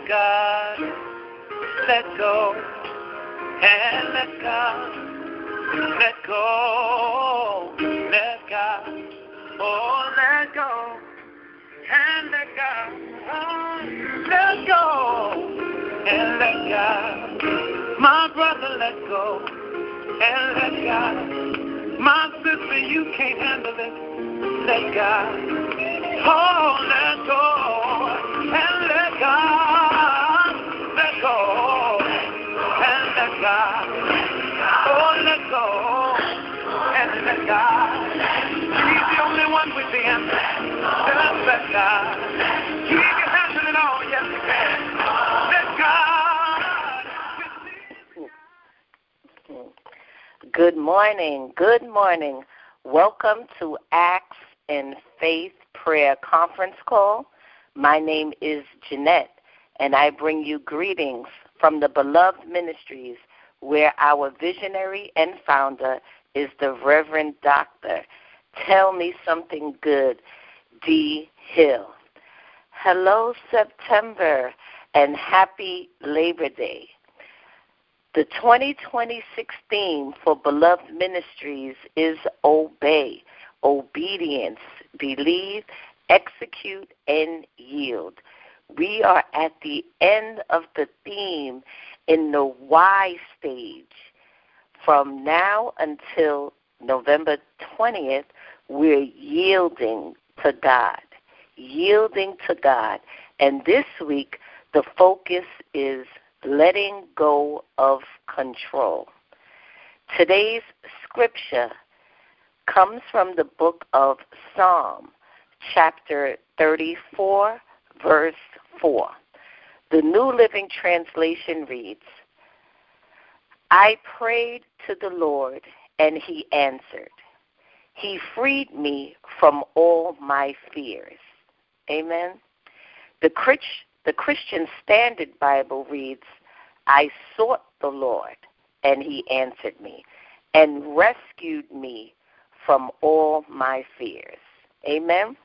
God, let go, and let God, let go, let God, oh, let go, and let God, oh, let go, and let God, my brother, let go, and let God, my sister, you can't handle it, let God. Oh, let go and let God, let go and let God. Oh, let go and let God. He's the only one with the answer. Just let God. He can handle it all. Yes, he can. Let God. Good morning. Good morning. Welcome to Acts and Faith Prayer Conference Call. My name is Jeanette, and I bring you greetings from the Beloved Ministries, where our visionary and founder is the Reverend Dr. Tell Me Something Good, D. Hill. Hello, September, and happy Labor Day. The 2026 theme for Beloved Ministries is Obey, Obedience, Believe, Execute, and Yield. We are at the end of the theme in the Y stage. From now until November 20th, we're yielding to God. Yielding to God. And this week, the focus is letting go of control. Today's scripture comes from the book of Psalm, chapter 34, verse 4. The New Living Translation reads, I prayed to the Lord, and he answered. He freed me from all my fears. Amen. The Christian Standard Bible reads, I sought the Lord, and he answered me, and rescued me from all my fears. Amen.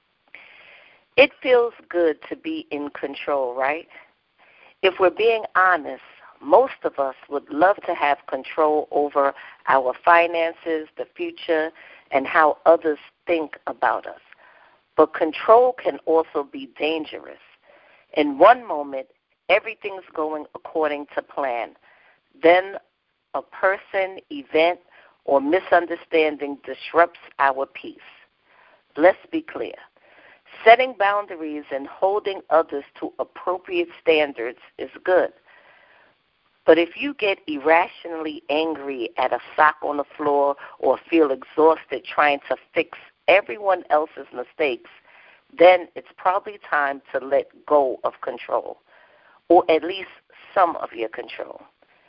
It feels good to be in control, right? If we're being honest, most of us would love to have control over our finances, the future, and how others think about us. But control can also be dangerous. In one moment, everything's going according to plan. Then a person, event, or misunderstanding disrupts our peace. Let's be clear. Setting boundaries and holding others to appropriate standards is good. But if you get irrationally angry at a sock on the floor or feel exhausted trying to fix everyone else's mistakes, then it's probably time to let go of control, or at least some of your control.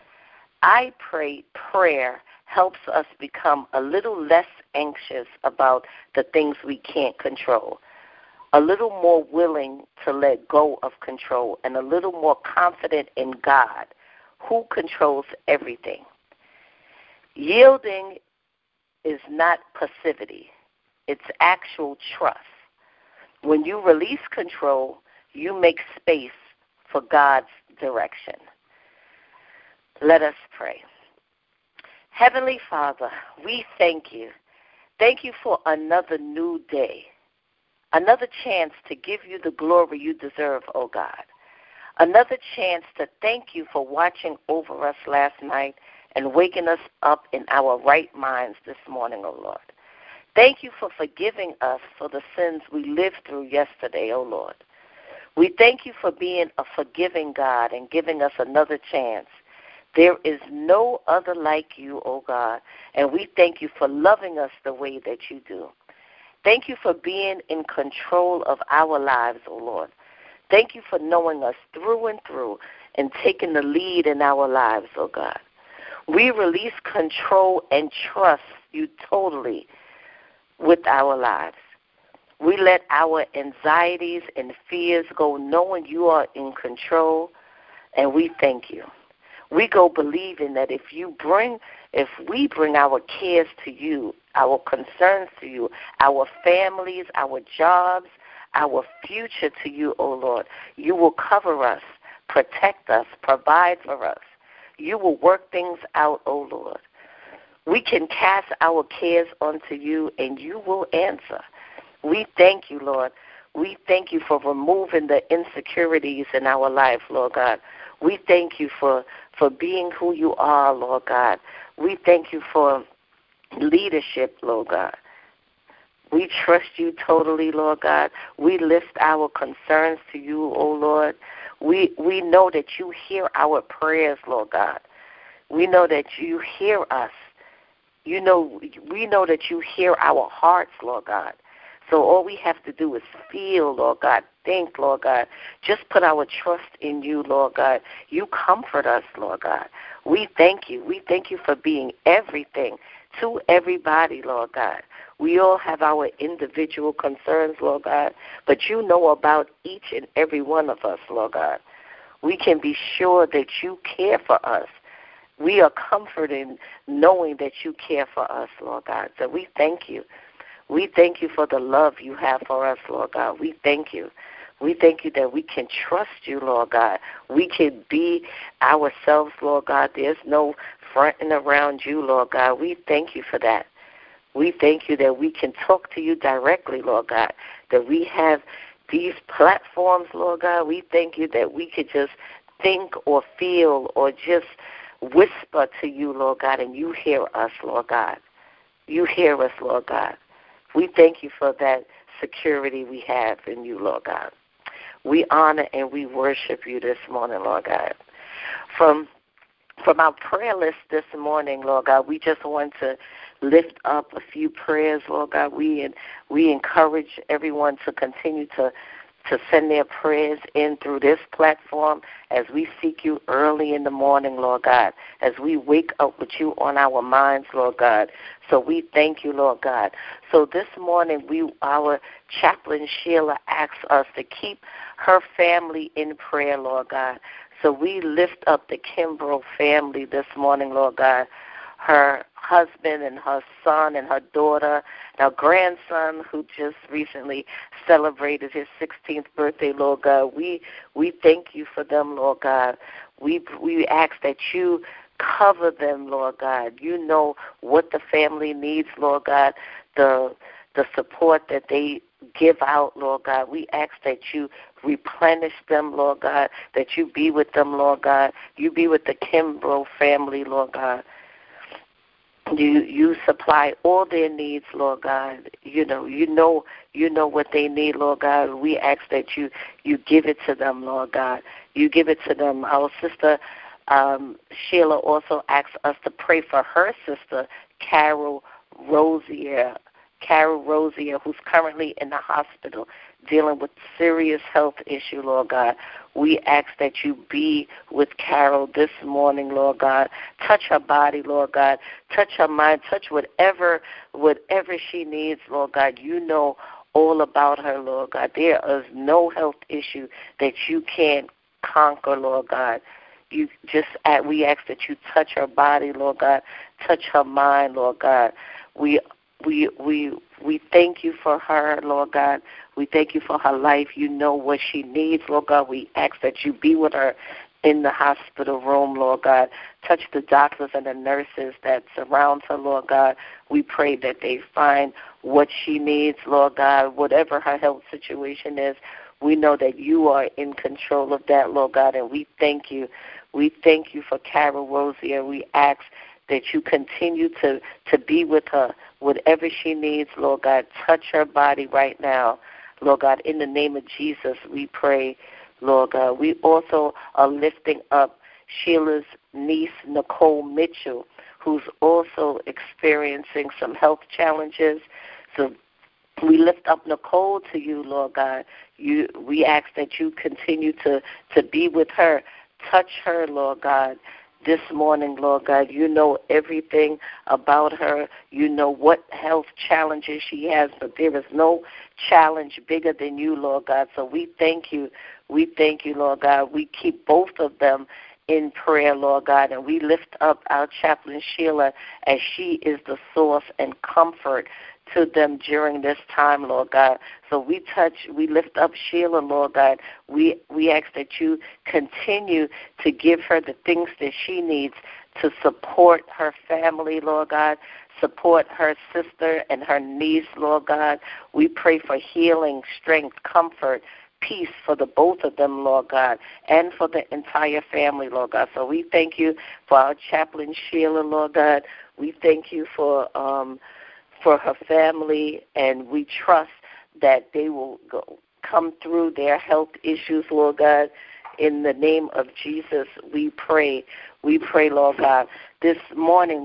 I pray prayer helps us become a little less anxious about the things we can't control, a little more willing to let go of control, and a little more confident in God, who controls everything. Yielding is not passivity. It's actual trust. When you release control, you make space for God's direction. Let us pray. Heavenly Father, we thank you. Thank you for another new day, another chance to give you the glory you deserve, oh God. Another chance to thank you for watching over us last night and waking us up in our right minds this morning, oh Lord. Thank you for forgiving us for the sins we lived through yesterday, oh Lord. We thank you for being a forgiving God and giving us another chance. There is no other like you, oh God, and we thank you for loving us the way that you do. Thank you for being in control of our lives, oh Lord. Thank you for knowing us through and through and taking the lead in our lives, oh God. We release control and trust you totally with our lives. We let our anxieties and fears go knowing you are in control, and we thank you. We go believing that if we bring our cares to you, our concerns to you, our families, our jobs, our future to you, O Lord, you will cover us protect us, provide for us. You will work things out, O Lord. We can cast our cares onto you, and you will answer. We thank you, Lord. We thank you for removing the insecurities in our life, Lord God. We thank you for being who you are, Lord God. We thank you for leadership, Lord God. We trust you totally, Lord God. We lift our concerns to you, O Lord. We know that you hear our prayers, Lord God. We know that you hear us. We know that you hear our hearts, Lord God. So all we have to do is feel, Lord God, think, Lord God. Just put our trust in you, Lord God. You comfort us, Lord God. We thank you. We thank you for being everything to everybody, Lord God. We all have our individual concerns, Lord God, but you know about each and every one of us, Lord God. We can be sure that you care for us. We are comforted knowing that you care for us, Lord God. So we thank you. We thank you for the love you have for us, Lord God. We thank you. We thank you that we can trust you, Lord God. We can be ourselves, Lord God. There's no fronting around you, Lord God. We thank you for that. We thank you that we can talk to you directly, Lord God, that we have these platforms, Lord God. We thank you that we could just think or feel or just whisper to you, Lord God, and you hear us, Lord God. You hear us, Lord God. We thank you for that security we have in you, Lord God. We honor and we worship you this morning, Lord God. From our prayer list this morning, Lord God, we just want to lift up a few prayers, Lord God. We encourage everyone to continue to send their prayers in through this platform as we seek you early in the morning, Lord God, as we wake up with you on our minds, Lord God. So we thank you, Lord God. So this morning, our chaplain Sheila asks us to keep her family in prayer, Lord God. So we lift up the Kimbrough family this morning, Lord God. Her husband and her son and her daughter, and her grandson who just recently celebrated his 16th birthday, Lord God. We thank you for them, Lord God. We ask that you cover them, Lord God. You know what the family needs, Lord God, the support that they give out, Lord God. We ask that you replenish them, Lord God, that you be with them, Lord God. You be with the Kimbrough family, Lord God. You supply all their needs, Lord God. You know what they need, Lord God. We ask that you give it to them, Lord God. You give it to them. Our sister Sheila also asks us to pray for her sister, Carol Rosier, who's currently in the hospital dealing with serious health issue, Lord God. We ask that you be with Carol this morning, Lord God. Touch her body, Lord God. Touch her mind. Touch whatever she needs, Lord God. You know all about her, Lord God. There is no health issue that you can't conquer, Lord God. We ask that you touch her body, Lord God. Touch her mind, Lord God. We thank you for her, Lord God. We thank you for her life. You know what she needs, Lord God. We ask that you be with her in the hospital room, Lord God. Touch the doctors and the nurses that surround her, Lord God. We pray that they find what she needs, Lord God, whatever her health situation is. We know that you are in control of that, Lord God, and we thank you. We thank you for Carol Rosier. We ask that you continue to be with her, whatever she needs, Lord God. Touch her body right now, Lord God. In the name of Jesus, we pray, Lord God. We also are lifting up Sheila's niece, Nicole Mitchell, who's also experiencing some health challenges. So we lift up Nicole to you, Lord God. We ask that you continue to be with her. Touch her, Lord God, this morning, Lord God. You know everything about her. You know what health challenges she has, but there is no challenge bigger than you, Lord God. So we thank you. We thank you, Lord God. We keep both of them in prayer, Lord God, and we lift up our chaplain Sheila as she is the source and comfort to them during this time, Lord God. So we lift up Sheila, Lord God. We ask that you continue to give her the things that she needs to support her family, Lord God, support her sister and her niece, Lord God. We pray for healing, strength, comfort, peace for the both of them, Lord God, and for the entire family, Lord God. So we thank you for our chaplain, Sheila, Lord God. We thank you for her family, and we trust that they will come through their health issues, Lord God. In the name of Jesus, we pray. We pray, Lord God. This morning,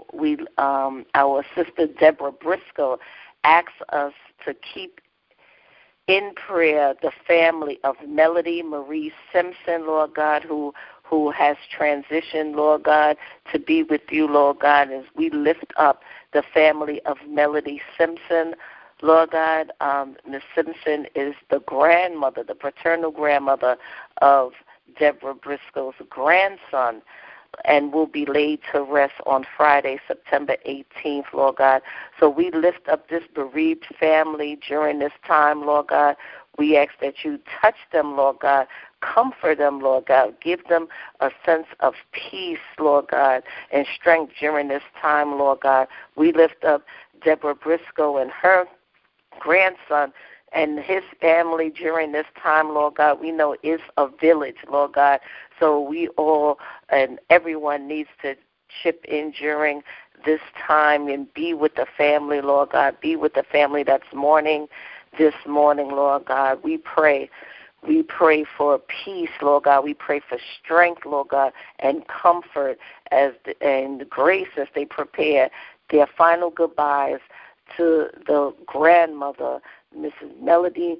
our sister Deborah Briscoe asks us to keep in prayer the family of Melody Marie Simpson, Lord God, who has transitioned, Lord God, to be with you, Lord God, as we lift up the family of Melody Simpson. Lord God, Ms. Simpson is the grandmother, the paternal grandmother of Deborah Briscoe's grandson, and will be laid to rest on Friday, September 18th, Lord God. So we lift up this bereaved family during this time, Lord God. We ask that you touch them, Lord God. Comfort them, Lord God. Give them a sense of peace, Lord God, and strength during this time, Lord God. We lift up Deborah Briscoe and her grandson and his family during this time, Lord God. We know it's a village, Lord God. So we all and everyone needs to chip in during this time and be with the family, Lord God. Be with the family that's mourning this morning, Lord God. We pray. We pray for peace, Lord God. We pray for strength, Lord God, and comfort and grace as they prepare their final goodbyes to the grandmother, Mrs. Melody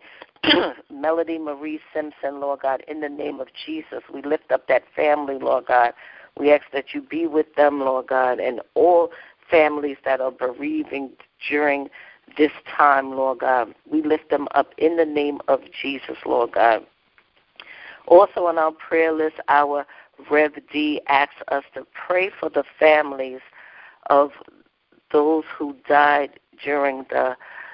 Marie Simpson, Lord God. In the name of Jesus, we lift up that family, Lord God. We ask that you be with them, Lord God, and all families that are bereaving during this time, Lord God. We lift them up in the name of Jesus, Lord God. Also on our prayer list, our Rev D asks us to pray for the families of those who died during the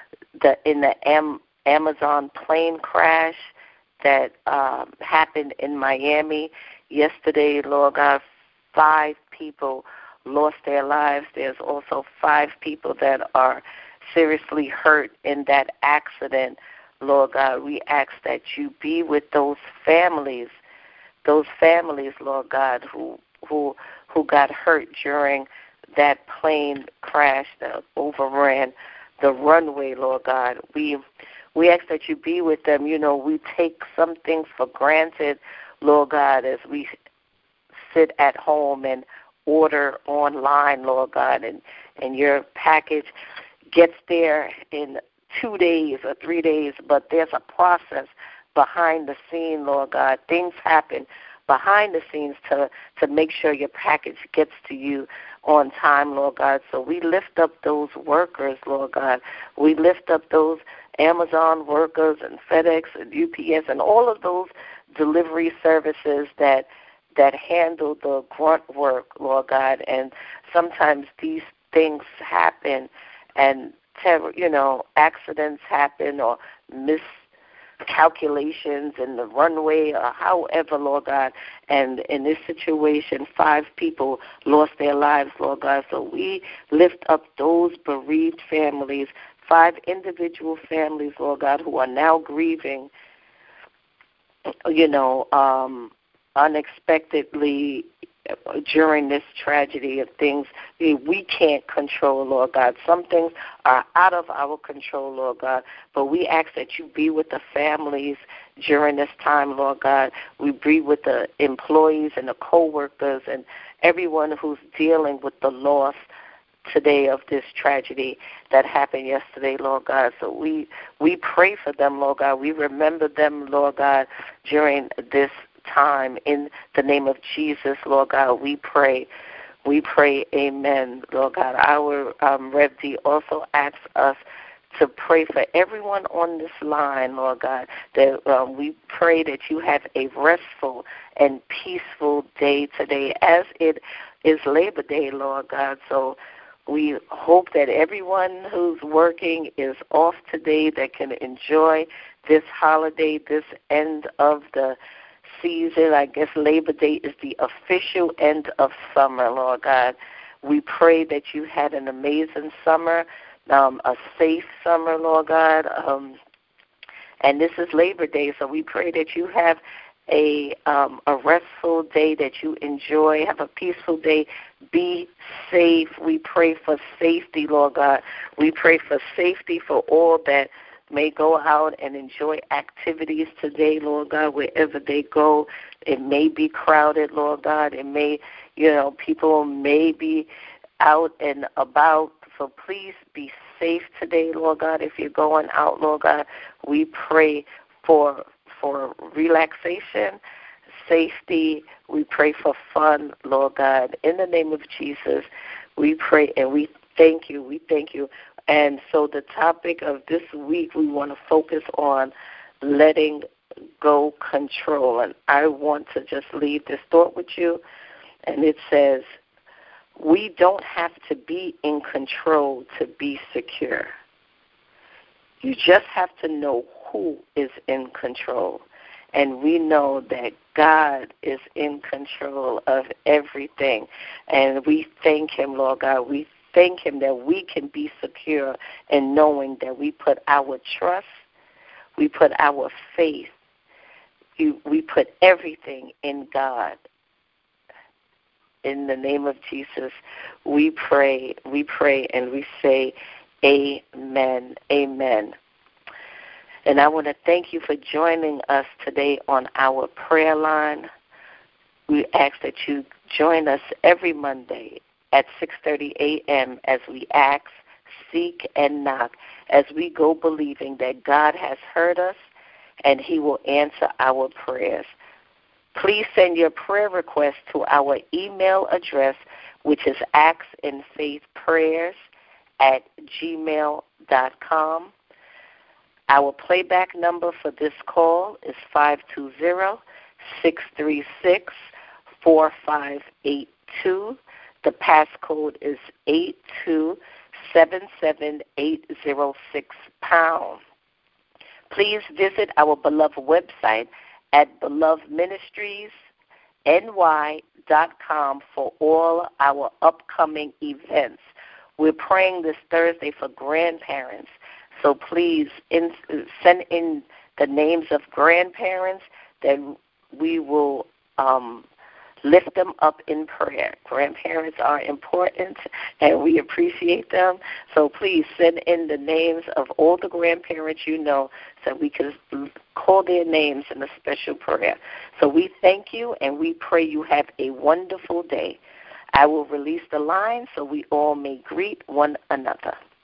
Amazon plane crash that happened in Miami yesterday, Lord God. 5 people lost their lives. There's also 5 people that are seriously hurt in that accident, Lord God. We ask that you be with those families, Lord God, who got hurt during that plane crash that overran the runway, Lord God. We ask that you be with them. You know, we take some things for granted, Lord God, as we sit at home and order online, Lord God, and your package gets there in 2 days or 3 days, but there's a process behind the scene, Lord God. Things happen behind the scenes to make sure your package gets to you on time, Lord God. So we lift up those workers, Lord God. We lift up those Amazon workers and FedEx and UPS and all of those delivery services that handle the grunt work, Lord God. And sometimes these things happen and, accidents happen or miscalculations in the runway or however, Lord God. And in this situation, 5 people lost their lives, Lord God. So we lift up those bereaved families, 5 individual families, Lord God, who are now grieving, unexpectedly during this tragedy of things we can't control, Lord God. Some things are out of our control, Lord God, but we ask that you be with the families during this time, Lord God. We be with the employees and the co-workers and everyone who's dealing with the loss today of this tragedy that happened yesterday, Lord God. So we pray for them, Lord God. We remember them, Lord God, during this time. In the name of Jesus, Lord God, we pray. We pray, amen, Lord God. Our Rev D also asks us to pray for everyone on this line, Lord God, that we pray that you have a restful and peaceful day today as it is Labor Day, Lord God. So We hope that everyone who's working is off today, that can enjoy this holiday, this end of the season. I guess Labor Day is the official end of summer, Lord God. We pray that you had an amazing summer, a safe summer, Lord God. And this is Labor Day, so we pray that you have a restful day, that you enjoy, have a peaceful day. Be safe. We pray for safety, Lord God. We pray for safety for all that may go out and enjoy activities today, Lord God, wherever they go. It may be crowded, Lord God. It may, people may be out and about. So please be safe today, Lord God. If you're going out, Lord God, we pray for relaxation, safety. We pray for fun, Lord God. In the name of Jesus, we pray and we thank you. We thank you. And so the topic of this week, we want to focus on letting go control. And I want to just leave this thought with you. And it says, we don't have to be in control to be secure. You just have to know who is in control. And we know that God is in control of everything. And we thank him, Lord God. We thank him that we can be secure in knowing that we put our trust, we put our faith, we put everything in God. In the name of Jesus, we pray, and we say amen, amen. And I want to thank you for joining us today on our prayer line. We ask that you join us every Monday at 6:30 a.m. as we ask, seek, and knock, as we go believing that God has heard us and he will answer our prayers. Please send your prayer requests to our email address, which is actsinfaithprayers@gmail.com. Our playback number for this call is 520-636-4582. The passcode is 8277806#. Please visit our beloved website at belovedministriesny.com for all our upcoming events. We're praying this Thursday for grandparents. So please send in the names of grandparents that we will lift them up in prayer. Grandparents are important, and we appreciate them. So please send in the names of all the grandparents you know so we can call their names in a special prayer. So we thank you, and we pray you have a wonderful day. I will release the line so we all may greet one another.